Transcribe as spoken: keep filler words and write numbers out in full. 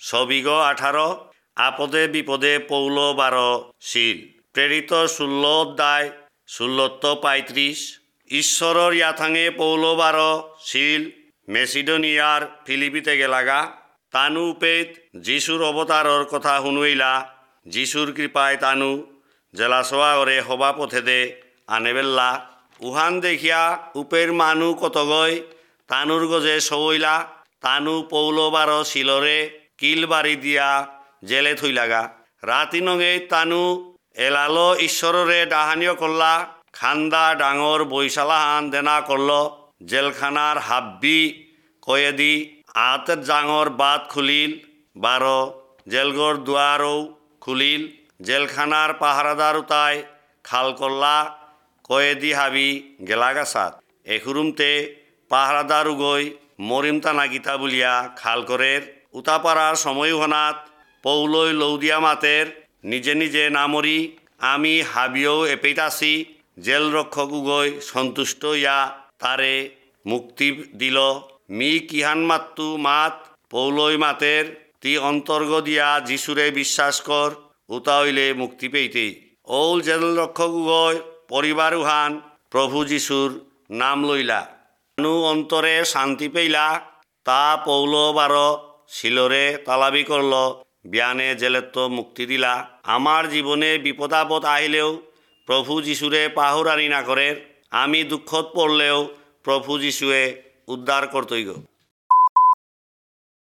সবিগ আঠারো, আপদে বিপদে পৌল বারো শিল। প্রেরিত ষোলো অধ্যায় ষোলোত্ব পঁয়ত্রিশ। ঈশ্বরর ইয়াথাঙে পৌল বারো শিল মেসিডোনিয়ার ফিলিপিতে গেলাগা। তানু পেত যিশুর অবতারর কথা শুনুইলা। যিশুর কৃপায় তানু জেলাসোয়া করে হবা পথে দে আনেবেল্লা। উহান দেখিয়া উপের মানু কতগৈ তানুর গজে সবইলা। তানু পৌল বারো শিলরে কিল বাড়ি দিয়া জেলে থইলাগা। রাতি নঙে তানু এলালো ঈশ্বররে ডাহানিও করলা। খান্দা ডাঙর বৈশালাহান দেনা করল। জেলখানার হাব্বি কয়েদি আতের জাঙর বাত খুলিল। বারো জেলগর দুয়ারও খুলিল। জেলখানার পাহারাদার উতায় খাল করলা। কয়েদি হাবি গেলাগাসাত। এখুরুমতে পাহারাদার উগই মরিমতা নাগিতা বলিয়া খাল করের। উতাপাড়ার সময় হনাত পৌলই লৌদিয়া মাতের নিজে নিজে নামরি আমি হাবিও এপেইতাছি। জেল রক্ষক উগই সন্তুষ্ট ইয়া তারে মুক্তি দিল। মি কিহান মাত্তু মাত পৌলই মাতের তি অন্তর্গ দিয়া যিশুরে বিশ্বাস কর উতা হইলে মুক্তি পেইতে। ওল জেল রক্ষক উগই পরিবার উহান প্রভু যিশুর নাম লইলা। নু অন্তরে শান্তি পেইলা। তা পৌল বারো শিলরে তালাবি করল। বিয়ানে জেলেত্ব মুক্তি দিলা। আমার জীবনে বিপদাপদ আহিলেও প্রভু যিশুরে পাহুরানি না করের। আমি দুঃখত পড়লেও প্রভু যিশুয়ে উদ্ধার করতইগ।